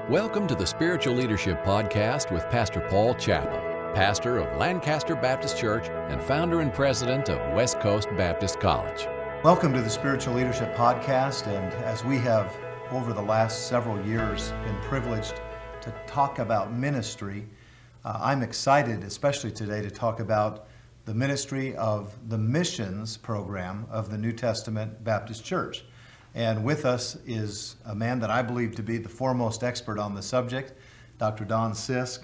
Welcome to the Spiritual Leadership Podcast with Pastor Paul Chappell, pastor of Lancaster Baptist Church and founder and president of West Coast Baptist College. Welcome to the Spiritual Leadership Podcast, and as we have over the last several years been privileged to talk about ministry, I'm excited, especially today, to talk about the ministry of the missions program of the New Testament Baptist Church. And with us is a man that I believe to be the foremost expert on the subject, Dr. Don Sisk,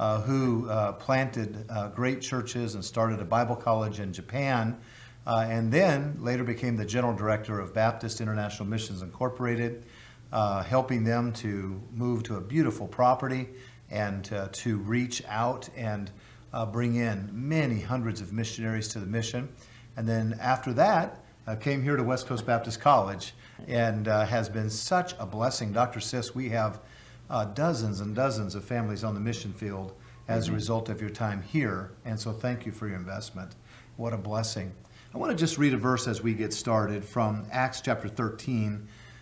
who planted great churches and started a Bible college in Japan, and then later became the general director of Baptist International Missions Incorporated, helping them to move to a beautiful property and to reach out and bring in many hundreds of missionaries to the mission. And then after that, came here to West Coast Baptist College and has been such a blessing. Dr. Sisk, we have dozens and dozens of families on the mission field as a result of your time here, and so thank you for your investment. What a blessing. I want to just read a verse as we get started from Acts chapter 13.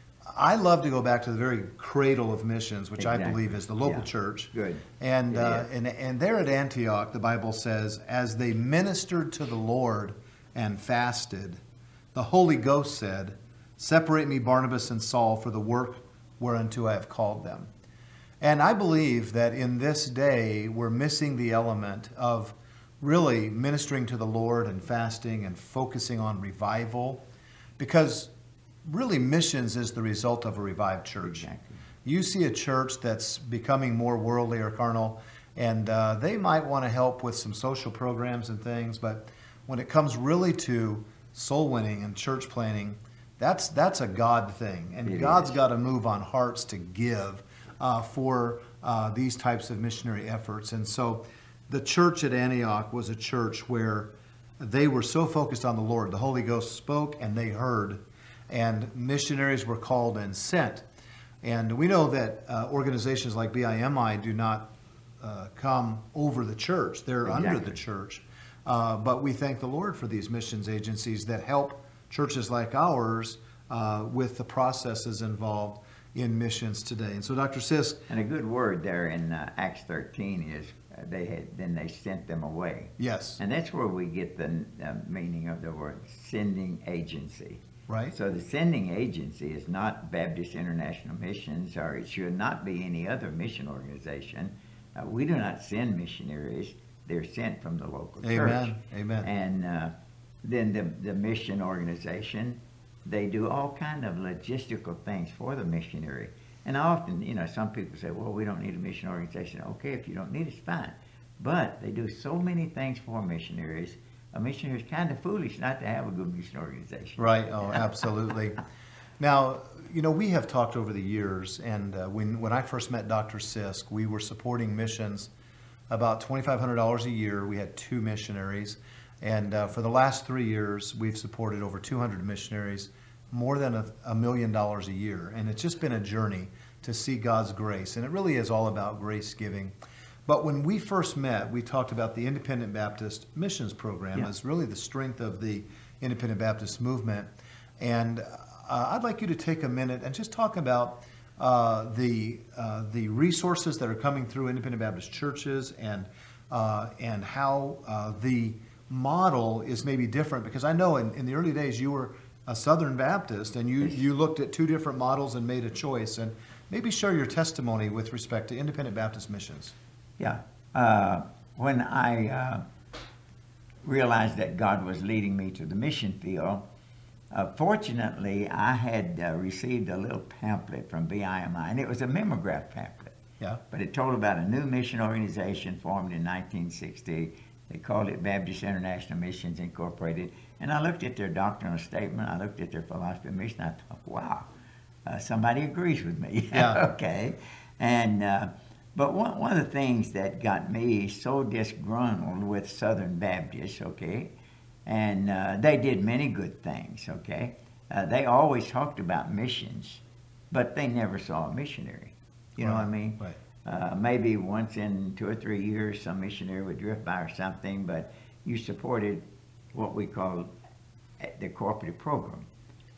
I love to go back to the very cradle of missions, which I believe is the local church. Good. And, and there at Antioch, the Bible says, as they ministered to the Lord and fasted, the Holy Ghost said, "Separate me, Barnabas and Saul, for the work whereunto I have called them." And I believe that in this day, we're missing the element of really ministering to the Lord and fasting and focusing on revival, because really missions is the result of a revived church. Exactly. You see a church that's becoming more worldly or carnal, and they might want to help with some social programs and things, but when it comes really to soul winning and church planning, that's a God thing, and God's got to move on hearts to give for these types of missionary efforts. And so the church at Antioch was a church where they were so focused on the Lord. The Holy Ghost spoke and they heard, and missionaries were called and sent. And we know that organizations like BIMI do not come over the church. They're under the church. But we thank the Lord for these missions agencies that help churches like ours with the processes involved in missions today. And so, Dr. Sisk. And a good word there in Acts 13 is they sent them away. Yes. And that's where we get the meaning of the word sending agency. Right. So the sending agency is not Baptist International Missions, or it should not be any other mission organization. We do not send missionaries. They're sent from the local church. Amen. And then the mission organization, they do all kind of logistical things for the missionary. And often, some people say, well, we don't need a mission organization. Okay, if you don't need it, it's fine. But they do so many things for missionaries. A missionary is kind of foolish not to have a good mission organization. Right. Oh, absolutely. Now, we have talked over the years, and when I first met Dr. Sisk, we were supporting missions about $2,500 a year. We had 2 missionaries. And for the last 3 years, we've supported over 200 missionaries, more than $1 million a year. And it's just been a journey to see God's grace. And it really is all about grace giving. But when we first met, we talked about the Independent Baptist Missions Program as really the strength of the Independent Baptist movement. And I'd like you to take a minute and just talk about the resources that are coming through Independent Baptist churches and how the model is maybe different, because I know in the early days you were a Southern Baptist and you looked at 2 different models and made a choice, and maybe share your testimony with respect to Independent Baptist missions. Yeah. When I realized that God was leading me to the mission field, fortunately, I had received a little pamphlet from BIMI, and it was a mimeograph pamphlet. Yeah. But it told about a new mission organization formed in 1960. They called it Baptist International Missions Incorporated. And I looked at their doctrinal statement. I looked at their philosophy of mission. I thought, wow, somebody agrees with me. Yeah. Okay. And but one of the things that got me so disgruntled with Southern Baptists, okay, and they did many good things, okay. They always talked about missions, but they never saw a missionary. You know what I mean? Right. Maybe once in 2 or 3 years, some missionary would drift by or something, but you supported what we call the cooperative program.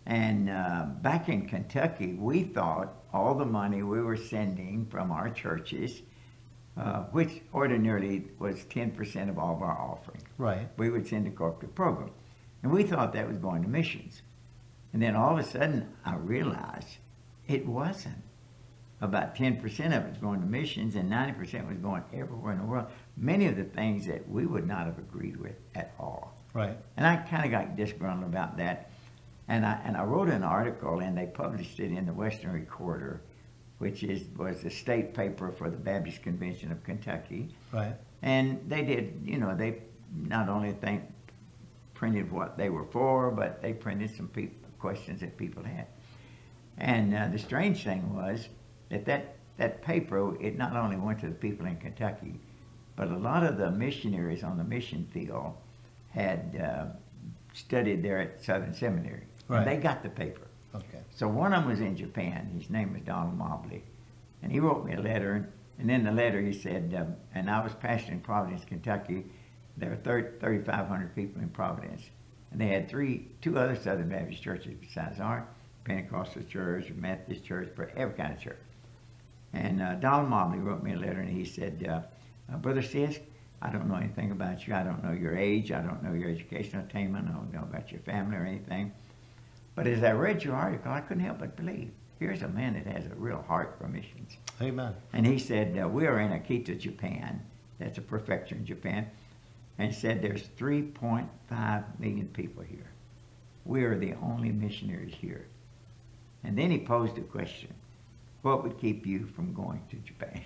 And back in Kentucky, we thought all the money we were sending from our churches, which ordinarily was 10% of all of our offering, Right. we would send to corporate program. And we thought that was going to missions. And then all of a sudden, I realized it wasn't. About 10% of it was going to missions, and 90% was going everywhere in the world. Many of the things that we would not have agreed with at all. Right. And I kind of got disgruntled about that. And I wrote an article, and they published it in the Western Recorder, which was the state paper for the Baptist Convention of Kentucky. Right. And they did, they not only printed what they were for, but they printed some questions that people had. And the strange thing was that paper, it not only went to the people in Kentucky, but a lot of the missionaries on the mission field had studied there at Southern Seminary. Right. And they got the paper. Okay. So one of them was in Japan. His name was Donald Mobley. And he wrote me a letter. And in the letter he said, and I was pastoring in Providence, Kentucky. There were 3,500 people in Providence. And they had two other Southern Baptist churches besides ours, Pentecostal church, Methodist church, every kind of church. And Donald Mobley wrote me a letter, and he said, Brother Sisk, I don't know anything about you. I don't know your age. I don't know your educational attainment. I don't know about your family or anything. But as I read your article, I couldn't help but believe, here's a man that has a real heart for missions. Amen. And he said, we are in Akita, Japan. That's a prefecture in Japan. And he said, there's 3.5 million people here. We are the only missionaries here. And then he posed a question. What would keep you from going to Japan?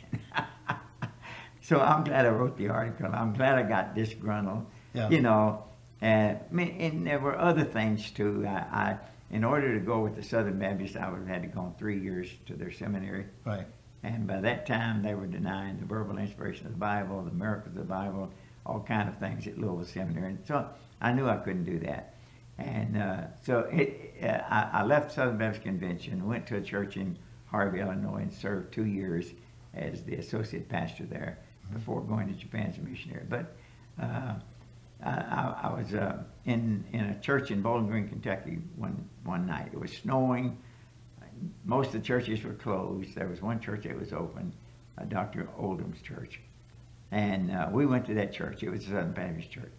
So I'm glad I wrote the article. I'm glad I got disgruntled. Yeah. And there were other things too. In order to go with the Southern Baptists, I would have had to go 3 years to their seminary. Right. And by that time, they were denying the verbal inspiration of the Bible, the miracles of the Bible, all kind of things at Louisville Seminary. And so I knew I couldn't do that. And I left Southern Baptist Convention, went to a church in Harvey, Illinois, and served 2 years as the associate pastor there before going to Japan as a missionary. But I was in a church in Bowling Green, Kentucky one night. It was snowing. Most of the churches were closed. There was one church that was open, Dr. Oldham's church. And we went to that church. It was a Southern Baptist church.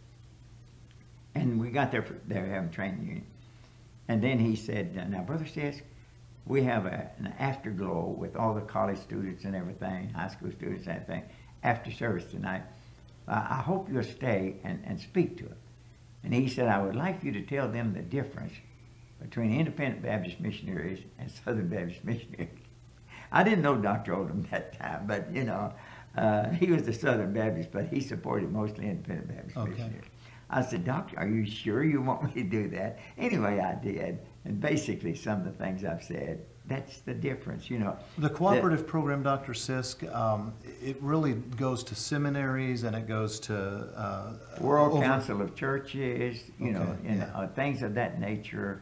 And we got there, they were having training union. And then he said, now, Brother Sisk, we have an afterglow with all the college students and everything, high school students and everything, after service tonight. I hope you'll stay and speak to it. And he said, I would like you to tell them the difference between independent Baptist missionaries and Southern Baptist missionaries. I didn't know Dr. Oldham that time, but he was a Southern Baptist, but he supported mostly independent Baptist missionaries. I said, Doctor, are you sure you want me to do that? Anyway, I did. And basically, some of the things I've said, that's the difference, The cooperative program, Dr. Sisk, it really goes to seminaries and it goes to World Council of Churches, things of that nature.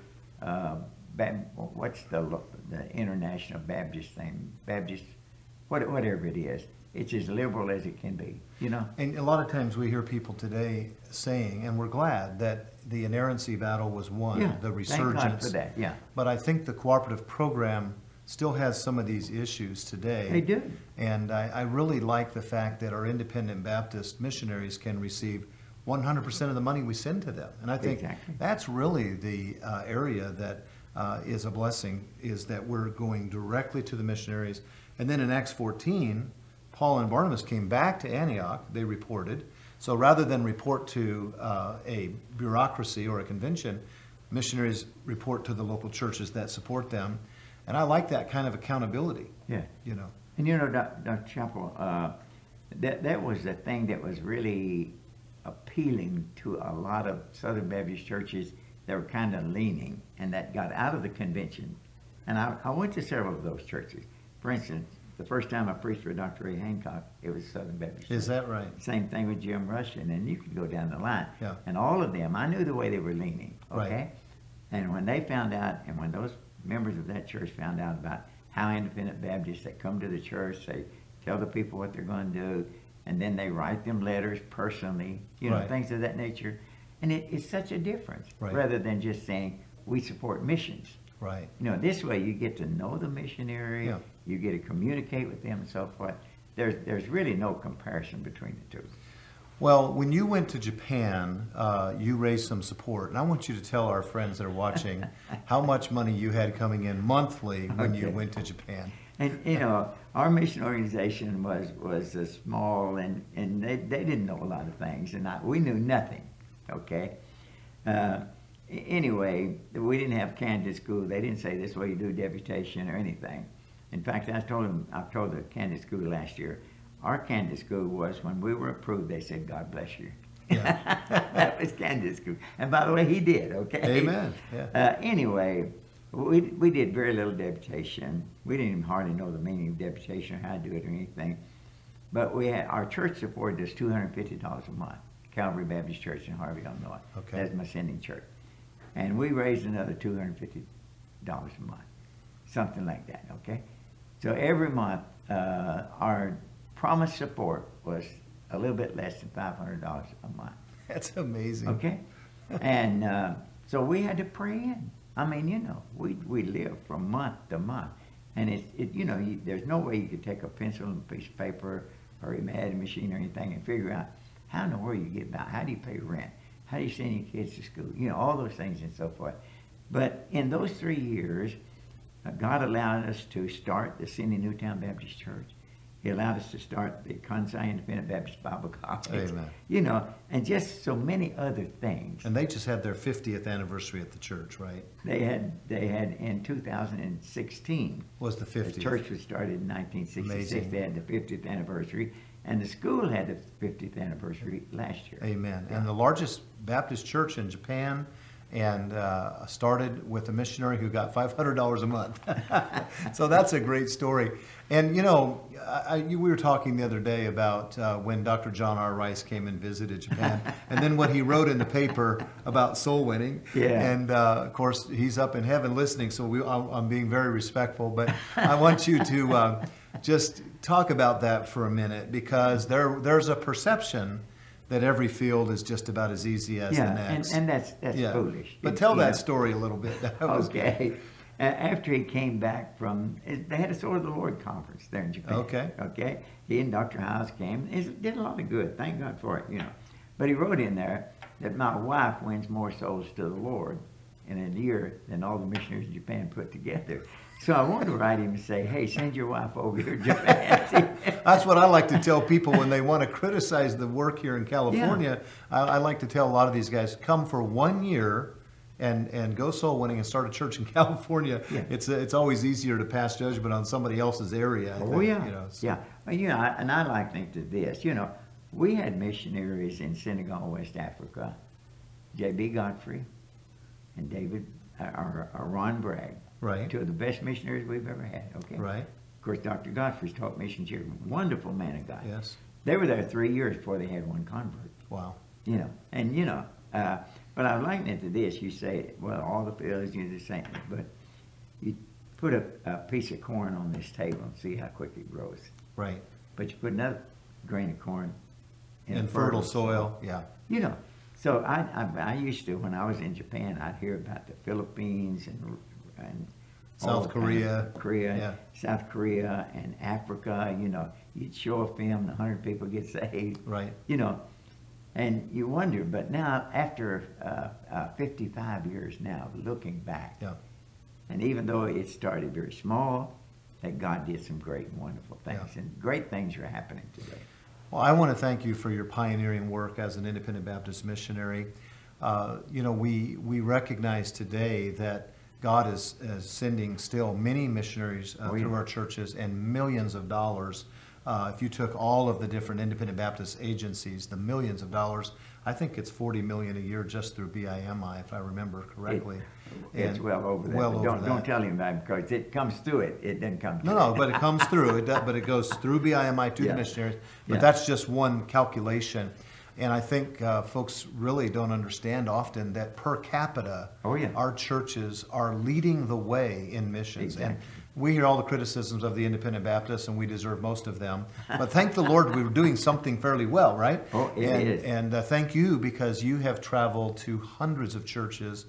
What's the International Baptist thing? Baptist, whatever it is. It's as liberal as it can be, And a lot of times we hear people today saying, and we're glad that the inerrancy battle was won, the resurgence. Thank God for that, yeah. But I think the cooperative program still has some of these issues today. They do. And I really like the fact that our independent Baptist missionaries can receive 100% of the money we send to them. And I think that's really the area that is a blessing, is that we're going directly to the missionaries. And then in Acts 14, Paul and Barnabas came back to Antioch, they reported. So rather than report to a bureaucracy or a convention, missionaries report to the local churches that support them. And I like that kind of accountability. Yeah. And Dr. Chappell, that was the thing that was really appealing to a lot of Southern Baptist churches that were kind of leaning and that got out of the convention. And I went to several of those churches. For instance, the first time I preached for Dr. Ray Hancock, it was Southern Baptist. Is that right? Same thing with Jim Rushing, and you could go down the line. Yeah. And all of them, I knew the way they were leaning, okay? Right. And when they found out, and when those members of that church found out about how independent Baptists that come to the church, they tell the people what they're going to do, and then they write them letters personally, things of that nature. And it's such a difference, rather than just saying, we support missions. Right. This way you get to know the missionary, Yeah. you get to communicate with them and so forth. There's really no comparison between the two. Well, when you went to Japan, you raised some support, and I want you to tell our friends that are watching how much money you had coming in monthly when you went to Japan. And our mission organization was small, and they didn't know a lot of things, and we knew nothing. Okay. Anyway, we didn't have candidate school. They didn't say this way you do deputation or anything. In fact, I told the candidate school last year, our candidate school was when we were approved, they said, "God bless you." Yeah. That was candidate school. And by the way, he did, okay? Amen. Yeah. Anyway, we did very little deputation. We didn't even hardly know the meaning of deputation or how to do it or anything. But our church supported us $250 a month. Calvary Baptist Church in Harvey, Illinois. Okay. That's my sending church. And we raised another $250 a month. Something like that, okay? So every month, our promised support was a little bit less than $500 a month. That's amazing. Okay? And so we had to pray in. I mean, we live from month to month. And there's no way you could take a pencil and a piece of paper or a add machine or anything and figure out how in the world you get by. How do you pay rent? How do you send your kids to school? All those things and so forth. But in those 3 years, God allowed us to start the Cindy Newtown Baptist Church. He allowed us to start the Kansai Independent Baptist Bible College. Amen. And just so many other things. And they just had their 50th anniversary at the church, right? They had in 2016. Was the 50th. The church was started in 1966. Amazing. They had the 50th anniversary. And the school had the 50th anniversary last year. Amen. Yeah. And the largest Baptist church in Japan, and started with a missionary who got $500 a month. So that's a great story. And we were talking the other day about when Dr. John R. Rice came and visited Japan, and then what he wrote in the paper about soul winning. Yeah. And of course, he's up in heaven listening, so I'm being very respectful. But I want you to just talk about that for a minute, because there's a perception that every field is just about as easy as the next. And that's foolish. But tell that story a little bit. Okay. After he came back they had a Sword of the Lord conference there in Japan. Okay. Okay. He and Dr. Howes came. It did a lot of good. Thank God for it, But he wrote in there that my wife wins more souls to the Lord in a year than all the missionaries in Japan put together. So I wanted to write him and say, hey, send your wife over here to Japan. That's what I like to tell people when they want to criticize the work here in California. Yeah. I like to tell a lot of these guys, come for 1 year and go soul winning and start a church in California. Yeah. It's always easier to pass judgment on somebody else's area. Yeah. And I like to think to this. We had missionaries in Senegal, West Africa, J.B. Godfrey and Ron Bragg. Right. Two of the best missionaries we've ever had. Okay. Right. Of course, Dr. Godfrey's taught missions here. Wonderful man of God. Yes. They were there 3 years before they had one convert. Wow. But I liken it to this. You say, well, all the fields are the same, but you put a piece of corn on this table and see how quick it grows. Right. But you put another grain of corn in fertile soil. Yeah. So I used to, when I was in Japan, I'd hear about the Philippines and South Korea. South Korea and Africa. You'd show a film, 100 people get saved. Right. And you wonder, but now after 55 years now, looking back, and even though it started very small, that God did some great and wonderful things, and great things are happening today. Well, I want to thank you for your pioneering work as an independent Baptist missionary. We recognize today that God is sending still many missionaries through our churches, and millions of dollars. If you took all of the different independent Baptist agencies, the millions of dollars, I think it's $40 million a year just through BIMI, if I remember correctly. It's well over that. Don't tell him that, because it comes through it. It doesn't come through. No, but it comes through. But it goes through BIMI to the missionaries. But that's just one calculation. And I think folks really don't understand often that per capita, our churches are leading the way in missions. Exactly. And we hear all the criticisms of the independent Baptists, and we deserve most of them. But thank the Lord, we were doing something fairly well, right? Oh, it is. And thank you, because you have traveled to hundreds of churches,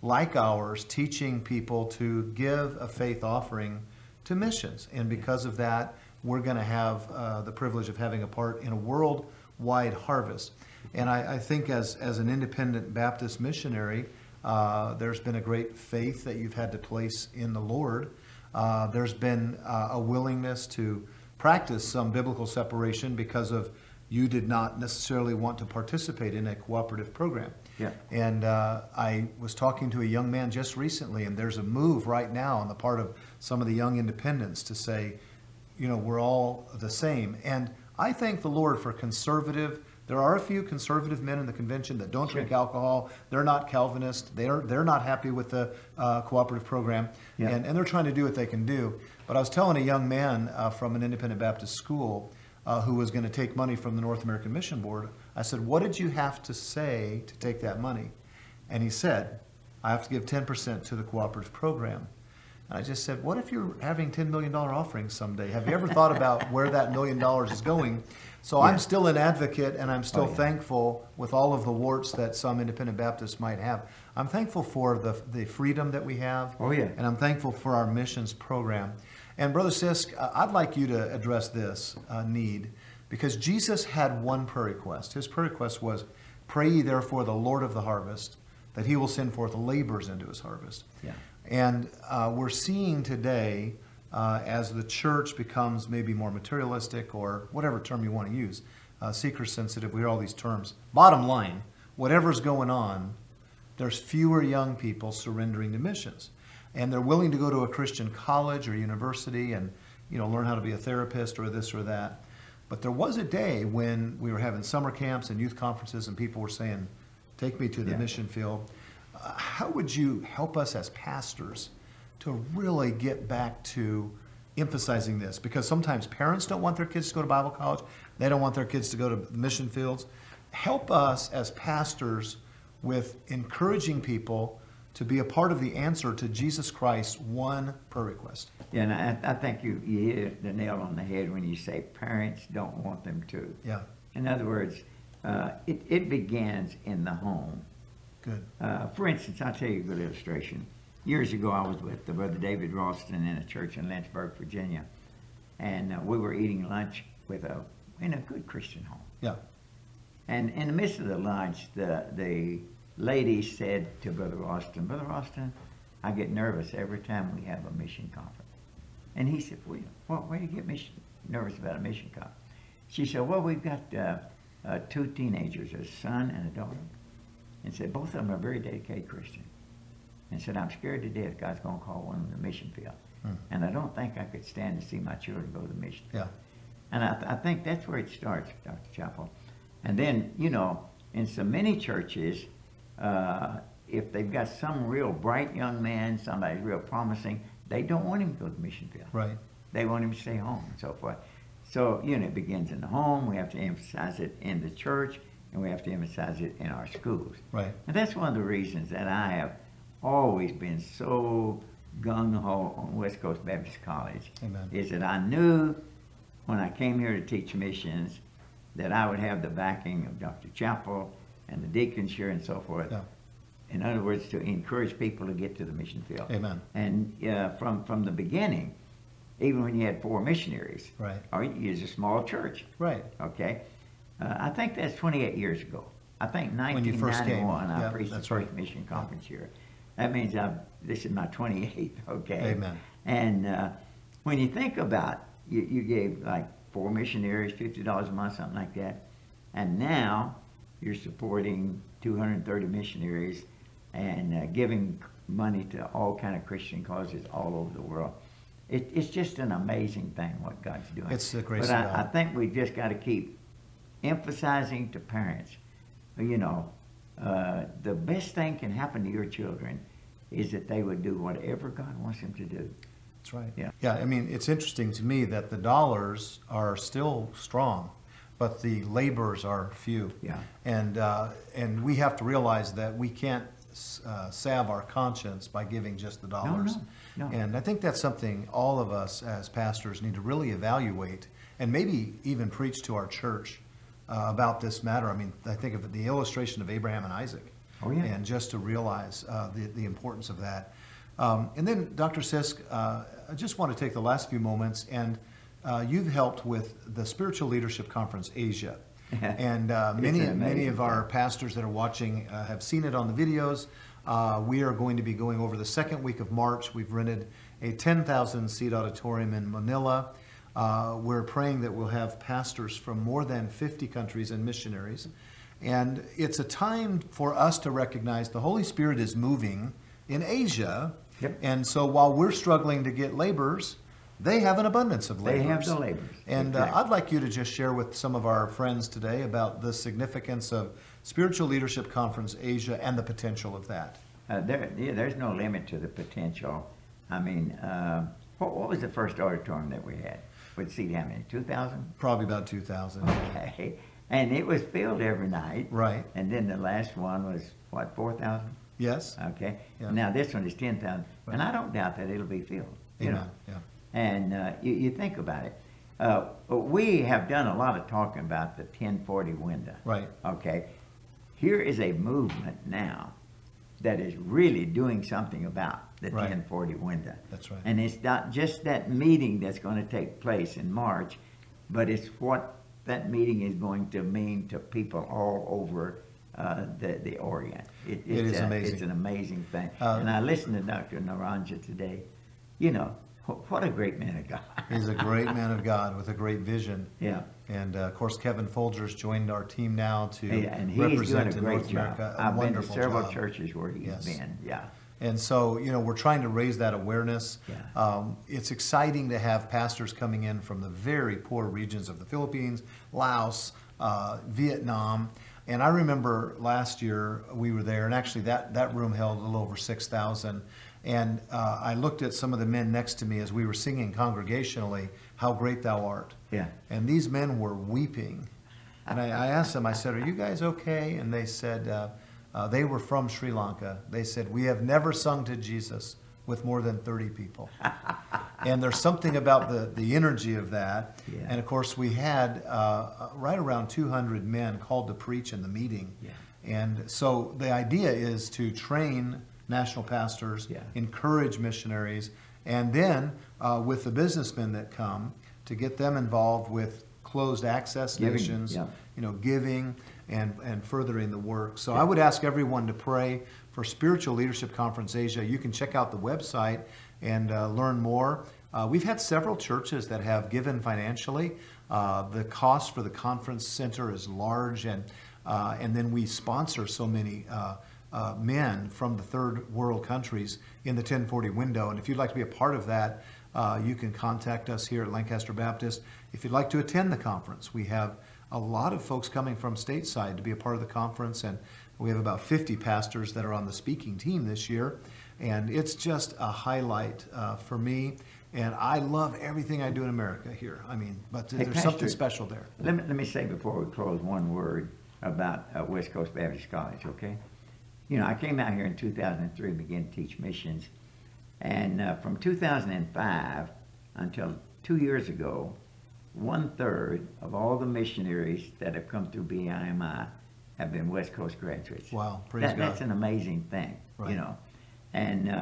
like ours teaching people to give a faith offering to missions. And because of that, we're going to have the privilege of having a part in a worldwide harvest. And I think as an independent Baptist missionary, there's been a great faith that you've had to place in the Lord. There's been a willingness to practice some biblical separation because of you did not necessarily want to participate in a cooperative program. Yeah. And I was talking to a young man just recently, and there's a move right now on the part of some of the young independents to say, you know, we're all the same. And I thank the Lord for conservative. There are a few conservative men in the convention that don't drink alcohol. They're not Calvinist. They're not happy with the cooperative program, and they're trying to do what they can do. But I was telling a young man from an independent Baptist school who was going to take money from the North American Mission Board, I said, what did you have to say to take that money? And he said, I have to give 10% to the cooperative program. And I just said, what if you're having $10 million offerings someday? Have you ever thought about where that $1 million is going? So I'm still an advocate, and I'm still thankful with all of the warts that some independent Baptists might have. I'm thankful for the freedom that we have, and I'm thankful for our missions program. And Brother Sisk, I'd like you to address this need, because Jesus had one prayer request. His prayer request was, pray ye therefore the Lord of the harvest, that he will send forth laborers into his harvest. Yeah. And we're seeing today, as the church becomes maybe more materialistic, or whatever term you want to use, seeker sensitive, we hear all these terms. Bottom line, whatever's going on, there's fewer young people surrendering to missions. And they're willing to go to a Christian college or university and, you know, learn how to be a therapist or this or that. But there was a day when we were having summer camps and youth conferences and people were saying, take me to the mission field. How would you help us as pastors to really get back to emphasizing this? Because sometimes parents don't want their kids to go to Bible college. They don't want their kids to go to the mission fields. Help us as pastors with encouraging people to be a part of the answer to Jesus Christ's one prayer request. Yeah, and I think you hit the nail on the head when you say parents don't want them to. Yeah. In other words, it begins in the home. Good. For instance, I'll tell you a good illustration. Years ago, I was with Brother David Ralston in a church in Lynchburg, Virginia, and we were eating lunch in a good Christian home. Yeah. And in the midst of the lunch, the lady said to Brother Ralston, Brother Ralston, I get nervous every time we have a mission conference. And he said, well, why do you get nervous about a mission conference? She said, well, we've got two teenagers, a son and a daughter. And said, both of them are very dedicated Christians. And said, I'm scared to death God's going to call one of them to the mission field. And I don't think I could stand to see my children go to the mission field. And I think that's where it starts, Dr. Chappell. And then, you know, in so many churches, if they've got some real bright young man, somebody's real promising, they don't want him to go to the mission field. Right. They want him to stay home and so forth. So, you know, it begins in the home. We have to emphasize it in the church, and we have to emphasize it in our schools. Right. And that's one of the reasons that I have always been so gung-ho on West Coast Baptist College. Amen. Is that I knew when I came here to teach missions that I would have the backing of Dr. Chappell and the deacons here and so forth. Yeah. In other words, to encourage people to get to the mission field. Amen. And from the beginning, even when you had 4 missionaries, right, or you use a small church, right, okay, I think that's 28 years ago. I think 1991 I preached the first mission conference here. That means this is my 28th, okay? Amen. And when you think about, you gave like 4 missionaries, $50 a month, something like that, and now you're supporting 230 missionaries and giving money to all kind of Christian causes all over the world. It's just an amazing thing what God's doing. It's the grace of God. I think we just got to keep emphasizing to parents, you know, the best thing can happen to your children is that they would do whatever God wants them to do. That's right. Yeah. Yeah, I mean, it's interesting to me that the dollars are still strong, but the laborers are few. Yeah. And we have to realize that we can't salve our conscience by giving just the dollars. No. And I think that's something all of us as pastors need to really evaluate and maybe even preach to our church about this matter. I mean, I think of the illustration of Abraham and Isaac. Oh, yeah. And just to realize the importance of that. And then, Dr. Sisk, I just want to take the last few moments, and you've helped with the Spiritual Leadership Conference Asia. And many of our pastors that are watching have seen it on the videos. We are going to be going over the second week of March. We've rented a 10,000-seat auditorium in Manila. We're praying that we'll have pastors from more than 50 countries and missionaries. And it's a time for us to recognize the Holy Spirit is moving in Asia. Yep. And so while we're struggling to get laborers, they have an abundance of laborers. They have the laborers. And exactly. I'd like you to just share with some of our friends today about the significance of Spiritual Leadership Conference Asia and the potential of that. There's no limit to the potential. I mean, what was the first auditorium that we had? Would seat how many? 2,000? Probably about 2,000. Okay. And it was filled every night. Right. And then the last one was, what, 4,000? Yes. Okay. Yeah. Now this one is 10,000. Right. And I don't doubt that it'll be filled. You know. Yeah. And you think about it. We have done a lot of talking about the 1040 window. Right. Okay. Here is a movement now that is really doing something about the Right. 1040 window. That's right. And it's not just that meeting that's going to take place in March, but it's what that meeting is going to mean to people all over the Orient. It is amazing. It's an amazing thing. And I listened to Dr. Naranja today. You know, what a great man of God. He's a great man of God with a great vision. Yeah. And of course, Kevin Folgers joined our team now to And he's represent doing a in great North job. America. I've been to Wonderful several job. churches where he's Yes. been. Yeah. And so, you know, we're trying to raise that awareness. Yeah. It's exciting to have pastors coming in from the very poor regions of the Philippines, Laos, Vietnam. And I remember last year we were there, and actually that room held a little over 6,000. And I looked at some of the men next to me as we were singing congregationally, "How Great Thou Art." Yeah. And these men were weeping. And I asked them, I said, "Are you guys okay?" And they said, they were from Sri Lanka. They said, "We have never sung to Jesus with more than 30 people." And there's something about the energy of that. Yeah. And of course, we had right around 200 men called to preach in the meeting. Yeah. And so the idea is to train national pastors, Yeah. encourage missionaries, and then with the businessmen that come, to get them involved with closed access Giving, nations, yeah. you know, giving and furthering the work. So I would ask everyone to pray for Spiritual Leadership Conference Asia. You can check out the website and learn more. We've had several churches that have given financially. The cost for the conference center is large, and then we sponsor so many men from the third world countries in the 1040 window. And if you'd like to be a part of that, you can contact us here at Lancaster Baptist. If you'd like to attend the conference, we have a lot of folks coming from stateside to be a part of the conference, and we have about 50 pastors that are on the speaking team this year. And it's just a highlight for me. And I love everything I do in America here. I mean, but Hey, there's Pastor, something special there. Let me say before we close one word about West Coast Baptist College, okay? You know, I came out here in 2003 and began to teach missions. And from 2005 until 2 years ago, 1/3 of all the missionaries that have come through BIMI have been West Coast graduates. Wow, praise God. That's an amazing thing, Right. you know. And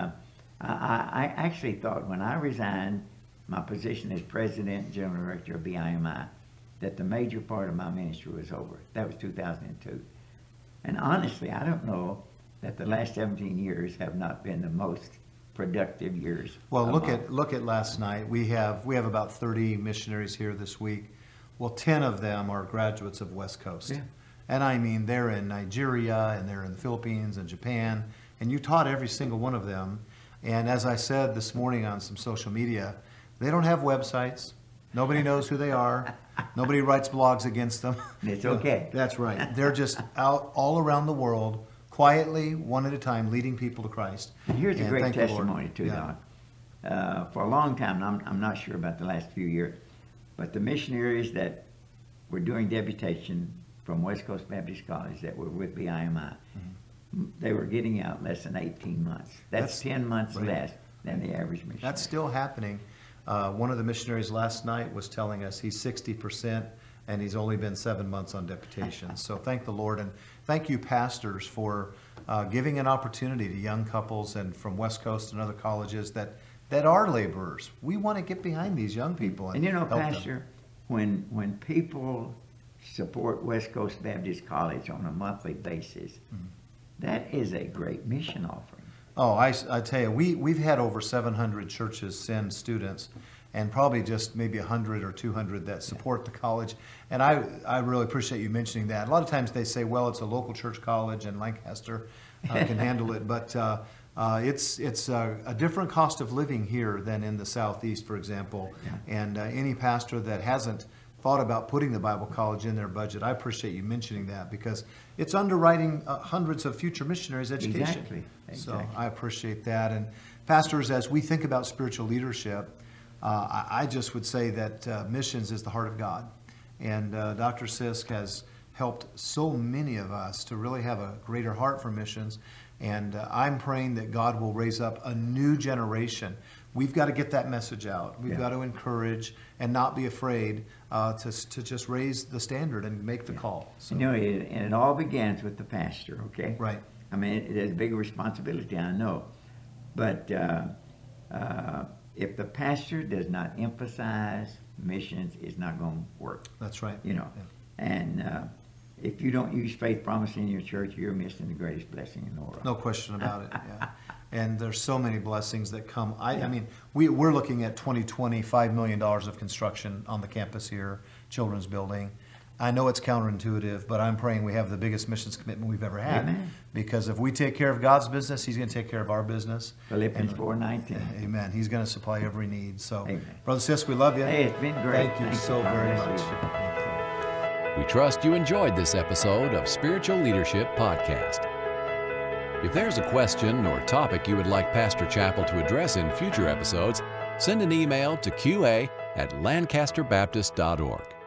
I actually thought when I resigned my position as president and general director of BIMI that the major part of my ministry was over. That was 2002. And honestly, I don't know that the last 17 years have not been the most productive years. Well, look at last night. We have about 30 missionaries here this week. Well, 10 of them are graduates of West Coast. Yeah. And I mean, they're in Nigeria, and they're in the Philippines and Japan, and you taught every single one of them. And as I said this morning on some social media, they don't have websites. Nobody knows who they are. Nobody writes blogs against them. It's okay. That's right. They're just out all around the world, quietly, one at a time, leading people to Christ. And here's a And great thank the Lord. testimony too, Yeah. Don. For a long time, and I'm not sure about the last few years, but the missionaries that were doing deputation from West Coast Baptist College that were with BIMI, they were getting out less than 18 months. That's 10 months right. less than the average missionary. That's still happening. One of the missionaries last night was telling us he's 60% and he's only been 7 months on deputation. So thank the Lord, and thank you, pastors, for giving an opportunity to young couples and from West Coast and other colleges that are laborers. We want to get behind these young people And you know, help them. Pastor, when people support West Coast Baptist College on a monthly basis, that is a great mission offering. Oh, I tell you, we've had over 700 churches send students, and probably just maybe 100 or 200 that support the college. And I really appreciate you mentioning that. A lot of times they say, well, it's a local church college and Lancaster can handle it, but it's a different cost of living here than in the Southeast, for example. Yeah. And any pastor that hasn't thought about putting the Bible college in their budget, I appreciate you mentioning that, because it's underwriting hundreds of future missionaries' education. Exactly. So I appreciate that. And pastors, as we think about spiritual leadership, I just would say that missions is the heart of God. And Dr. Sisk has helped so many of us to really have a greater heart for missions. And I'm praying that God will raise up a new generation. We've got to get that message out. We've got to encourage and not be afraid to just raise the standard and make the call. So. You know, and it all begins with the pastor, okay? Right. I mean, there's a big responsibility, I know. But if the pastor does not emphasize missions, it's not going to work. That's right. You know, and if you don't use faith promise in your church, you're missing the greatest blessing in the world. No question about it. Yeah. And there's so many blessings that come. I mean, we're looking at 2020, $5 million of construction on the campus here, children's building. I know it's counterintuitive, but I'm praying we have the biggest missions commitment we've ever had. Amen. Because if we take care of God's business, He's going to take care of our business. Philippians 4:19. Amen. He's going to supply every need. So, Amen. Brother Sisk, we love you. Hey, it's been great. Thank you so God very bless much. you. We trust you enjoyed this episode of Spiritual Leadership Podcast. If there's a question or topic you would like Pastor Chappell to address in future episodes, send an email to qa@lancasterbaptist.org.